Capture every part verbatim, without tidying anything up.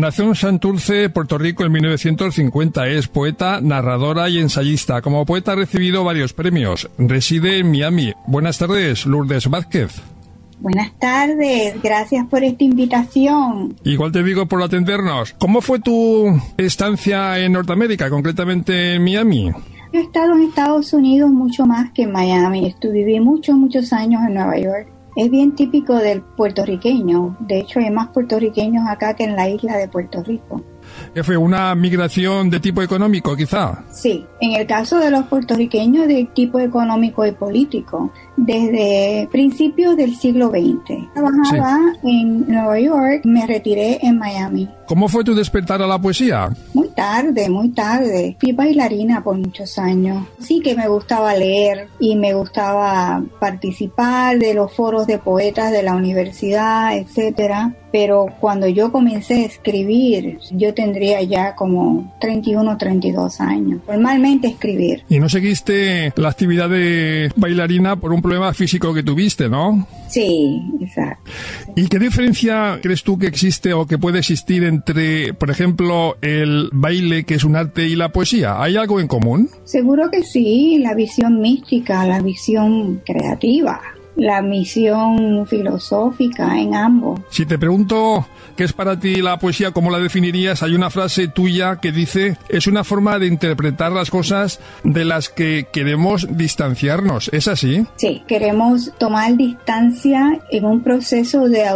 Nació en Santurce, Puerto Rico, en mil novecientos cincuenta. Es poeta, narradora y ensayista. Como poeta ha recibido varios premios. Reside en Miami. Buenas tardes, Lourdes Vázquez. Buenas tardes, gracias por esta invitación. Igual te digo por atendernos. ¿Cómo fue tu estancia en Norteamérica, concretamente en Miami? Yo he estado en Estados Unidos mucho más que en Miami. Estuve, viví muchos, muchos años en Nueva York. Es bien típico del puertorriqueño. De hecho, hay más puertorriqueños acá que en la isla de Puerto Rico. ¿Qué fue? ¿Una migración de tipo económico, quizá? Sí, en el caso de los puertorriqueños de tipo económico y político, desde principios del siglo veinte. Trabajaba sí. en Nueva York, me retiré en Miami. ¿Cómo fue tu despertar a la poesía? Muy tarde, muy tarde. Fui bailarina por muchos años. Sí que me gustaba leer y me gustaba participar de los foros de poetas de la universidad, etcétera. Pero cuando yo comencé a escribir, yo tendría ya como treinta y uno, treinta y dos años. Formalmente escribir. ¿Y no seguiste la actividad de bailarina por un problema físico que tuviste, no? Sí, exacto. ¿Y qué diferencia crees tú que existe o que puede existir entre, por ejemplo, el baile, que es un arte, y la poesía? ¿Hay algo en común? Seguro que sí, la visión mística, la visión creativa, la misión filosófica en ambos. Si te pregunto qué es para ti la poesía, ¿cómo la definirías? Hay una frase tuya que dice: es una forma de interpretar las cosas de las que queremos distanciarnos. ¿Es así? Sí, queremos tomar distancia en un proceso de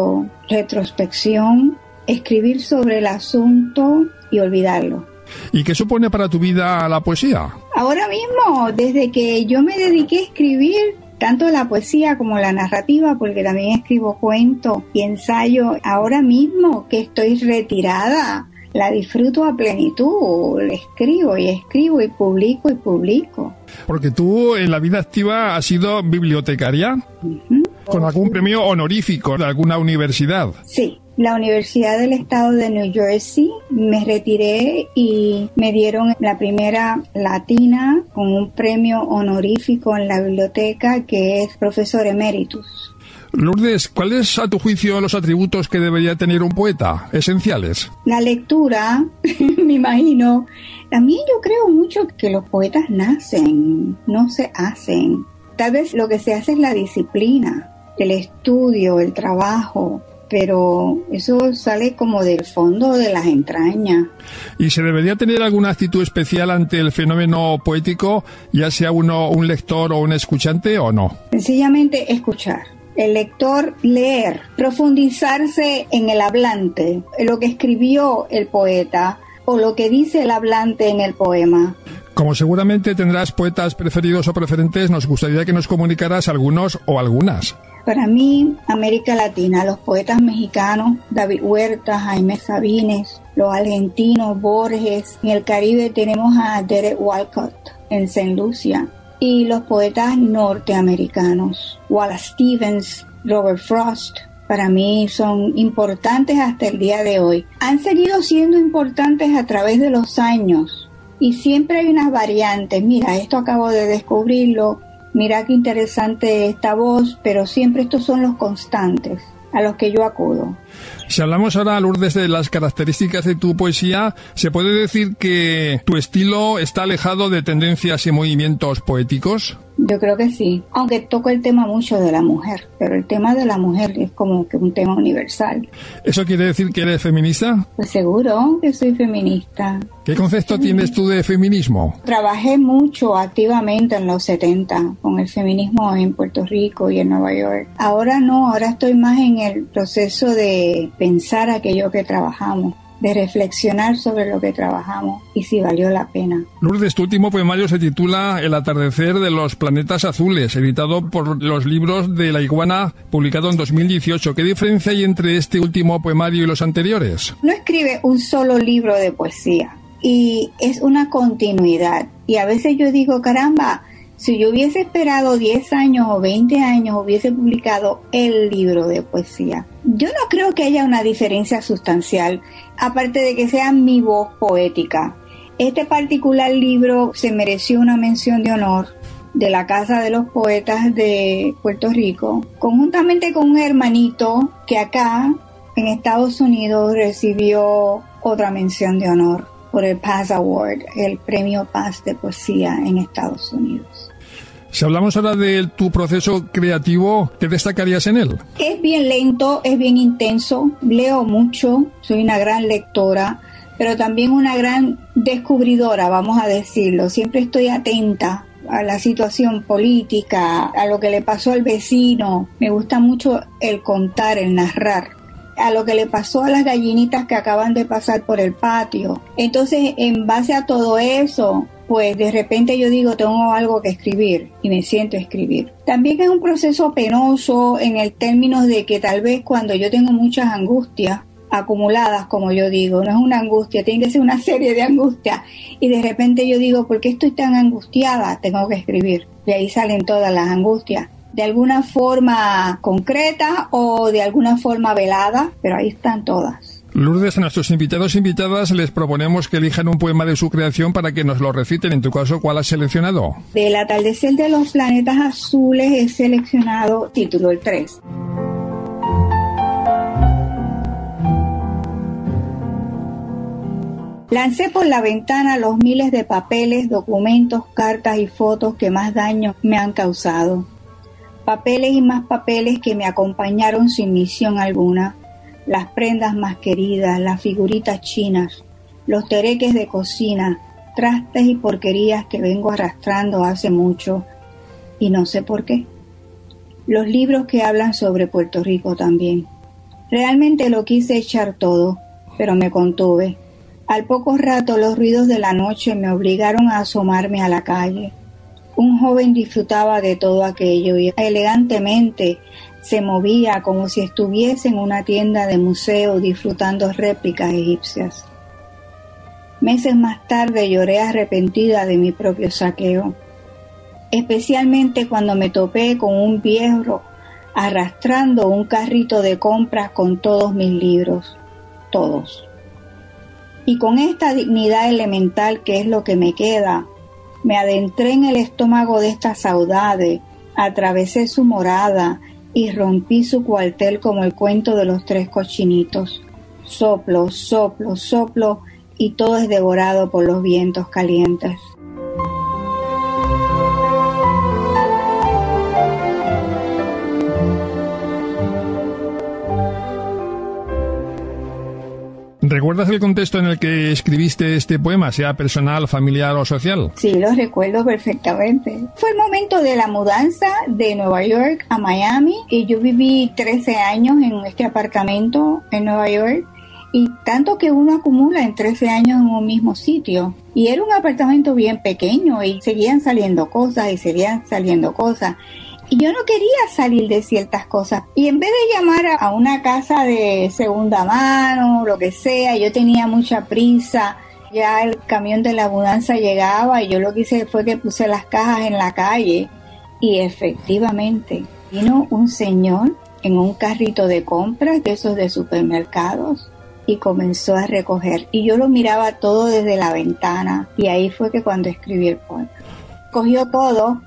autorretrospección, escribir sobre el asunto y olvidarlo. ¿Y qué supone para tu vida la poesía? Ahora mismo, desde que yo me dediqué a escribir, tanto la poesía como la narrativa, porque también escribo cuentos y ensayo, ahora mismo que estoy retirada, la disfruto a plenitud, escribo y escribo y publico y publico. Porque tú en la vida activa has sido bibliotecaria, uh-huh. con algún premio honorífico de alguna universidad. Sí. La Universidad del Estado de New Jersey, me retiré y me dieron la primera latina con un premio honorífico en la biblioteca, que es profesor emeritus. Lourdes, ¿cuáles a tu juicio los atributos que debería tener un poeta esenciales? La lectura, me imagino. También yo creo mucho que los poetas nacen, no se hacen. Tal vez lo que se hace es la disciplina, el estudio, el trabajo. Pero eso sale como del fondo de las entrañas. ¿Y se debería tener alguna actitud especial ante el fenómeno poético, ya sea uno un lector o un escuchante, o no? Sencillamente escuchar. El lector leer, profundizarse en el hablante, en lo que escribió el poeta o lo que dice el hablante en el poema. Como seguramente tendrás poetas preferidos o preferentes, nos gustaría que nos comunicaras algunos o algunas. Para mí, América Latina, los poetas mexicanos, David Huerta, Jaime Sabines, los argentinos, Borges. En el Caribe tenemos a Derek Walcott en Saint Lucia. Y los poetas norteamericanos, Wallace Stevens, Robert Frost, para mí son importantes hasta el día de hoy. Han seguido siendo importantes a través de los años y siempre hay unas variantes. Mira, esto acabo de descubrirlo. Mira qué interesante esta voz, pero siempre estos son los constantes a los que yo acudo. Si hablamos ahora, Lourdes, de las características de tu poesía, ¿se puede decir que tu estilo está alejado de tendencias y movimientos poéticos? Yo creo que sí, aunque toco el tema mucho de la mujer, pero el tema de la mujer es como que un tema universal. ¿Eso quiere decir que eres feminista? Pues seguro que soy feminista. ¿Qué concepto sí. tienes tú de feminismo? Trabajé mucho activamente en los setenta con el feminismo en Puerto Rico y en Nueva York. Ahora no, ahora estoy más en el proceso de pensar aquello que trabajamos, de reflexionar sobre lo que trabajamos y si valió la pena. Lourdes, tu último poemario se titula El atardecer de los planetas azules, editado por los libros de La Iguana, publicado en dos mil dieciocho. ¿Qué diferencia hay entre este último poemario y los anteriores? No escribe un solo libro de poesía y es una continuidad. Y a veces yo digo, caramba, si yo hubiese esperado diez años o veinte años, hubiese publicado el libro de poesía. Yo no creo que haya una diferencia sustancial, aparte de que sea mi voz poética. Este particular libro se mereció una mención de honor de la Casa de los Poetas de Puerto Rico, conjuntamente con un hermanito que acá en Estados Unidos recibió otra mención de honor por el Paz Award, el premio Paz de poesía en Estados Unidos. Si hablamos ahora de tu proceso creativo, ¿qué destacarías en él? Es bien lento, es bien intenso, leo mucho, soy una gran lectora, pero también una gran descubridora, vamos a decirlo. Siempre estoy atenta a la situación política, a lo que le pasó al vecino. Me gusta mucho el contar, el narrar, a lo que le pasó a las gallinitas que acaban de pasar por el patio. Entonces, en base a todo eso, pues de repente yo digo, tengo algo que escribir y me siento a escribir. También es un proceso penoso en el término de que tal vez cuando yo tengo muchas angustias acumuladas, como yo digo, no es una angustia, tiene que ser una serie de angustias, y de repente yo digo, ¿por qué estoy tan angustiada? Tengo que escribir, y ahí salen todas las angustias, de alguna forma concreta o de alguna forma velada, pero ahí están todas. Lourdes, a nuestros invitados e invitadas les proponemos que elijan un poema de su creación para que nos lo reciten. En tu caso, ¿cuál has seleccionado? Del atardecer de los planetas azules he seleccionado título el tres. Lancé por la ventana los miles de papeles, documentos, cartas y fotos que más daño me han causado. Papeles y más papeles que me acompañaron sin misión alguna. Las prendas más queridas, las figuritas chinas, los tereques de cocina, trastes y porquerías que vengo arrastrando hace mucho y no sé por qué. Los libros que hablan sobre Puerto Rico también. Realmente lo quise echar todo, pero me contuve. Al poco rato los ruidos de la noche me obligaron a asomarme a la calle. Un joven disfrutaba de todo aquello y elegantemente se movía como si estuviese en una tienda de museo disfrutando réplicas egipcias. Meses más tarde lloré arrepentida de mi propio saqueo, especialmente cuando me topé con un viejo arrastrando un carrito de compras con todos mis libros, todos. Y con esta dignidad elemental que es lo que me queda, me adentré en el estómago de esta saudade, atravesé su morada y rompí su cuartel como el cuento de los tres cochinitos. Soplo, soplo, soplo, y todo es devorado por los vientos calientes. ¿Recuerdas el contexto en el que escribiste este poema, sea personal, familiar o social? Sí, lo recuerdo perfectamente. Fue el momento de la mudanza de Nueva York a Miami y yo viví trece años en este apartamento en Nueva York, y tanto que uno acumula en trece años en un mismo sitio. Y era un apartamento bien pequeño y seguían saliendo cosas y seguían saliendo cosas. Y yo no quería salir de ciertas cosas. Y en vez de llamar a una casa de segunda mano, lo que sea, yo tenía mucha prisa. Ya el camión de la mudanza llegaba y yo lo que hice fue que puse las cajas en la calle. Y efectivamente, vino un señor en un carrito de compras, de esos de supermercados, y comenzó a recoger. Y yo lo miraba todo desde la ventana. Y ahí fue que cuando escribí el poema. Cogió todo.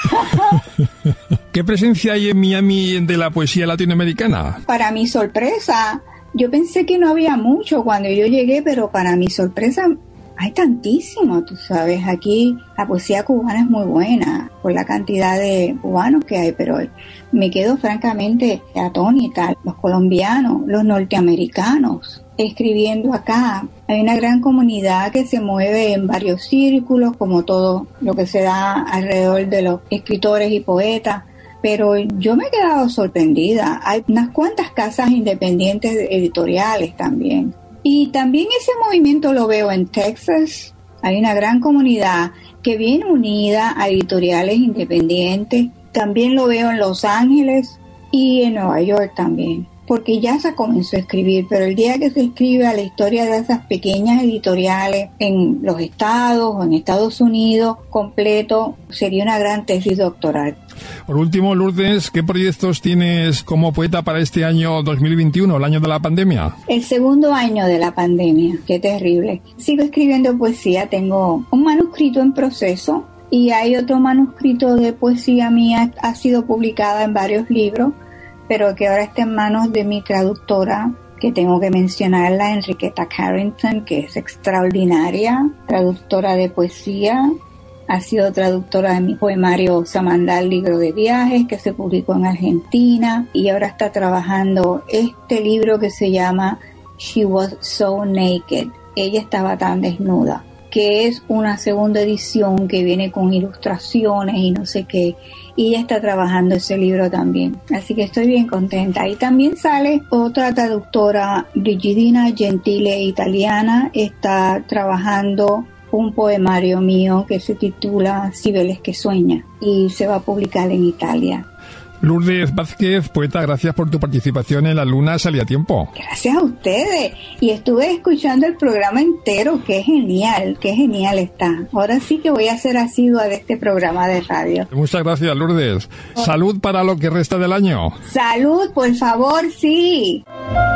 ¿Qué presencia hay en Miami de la poesía latinoamericana? Para mi sorpresa, yo pensé que no había mucho cuando yo llegué, pero para mi sorpresa hay tantísimo, tú sabes. Aquí la poesía cubana es muy buena por la cantidad de cubanos que hay, pero me quedo francamente atónita. Los colombianos, los norteamericanos escribiendo acá. Hay una gran comunidad que se mueve en varios círculos, como todo lo que se da alrededor de los escritores y poetas. Pero yo me he quedado sorprendida. Hay unas cuantas casas independientes editoriales también. Y también ese movimiento lo veo en Texas. Hay una gran comunidad que viene unida a editoriales independientes. También lo veo en Los Ángeles y en Nueva York también, porque ya se comenzó a escribir, pero el día que se escriba la historia de esas pequeñas editoriales en los estados o en Estados Unidos completo, sería una gran tesis doctoral. Por último, Lourdes, ¿qué proyectos tienes como poeta para este año dos mil veintiuno, el año de la pandemia? El segundo año de la pandemia, qué terrible. Sigo escribiendo poesía, tengo un manuscrito en proceso y hay otro manuscrito de poesía mía, ha sido publicada en varios libros, pero que ahora está en manos de mi traductora, que tengo que mencionarla, Enriqueta Carrington, que es extraordinaria, traductora de poesía. Ha sido traductora de mi poemario Samandal, libro de viajes, que se publicó en Argentina, y ahora está trabajando este libro que se llama She Was So Naked. Ella estaba tan desnuda, que es una segunda edición que viene con ilustraciones y no sé qué, y ella está trabajando ese libro también, así que estoy bien contenta. Y también sale otra traductora, Brigidina Gentile, italiana, está trabajando un poemario mío que se titula Cibeles que sueña, y se va a publicar en Italia. Lourdes Vázquez, poeta, gracias por tu participación en La Luna Sale a Tiempo. Gracias a ustedes. Y estuve escuchando el programa entero, qué genial, qué genial está. Ahora sí que voy a ser asidua de este programa de radio. Muchas gracias, Lourdes. Salud para lo que resta del año. Salud, por favor, sí.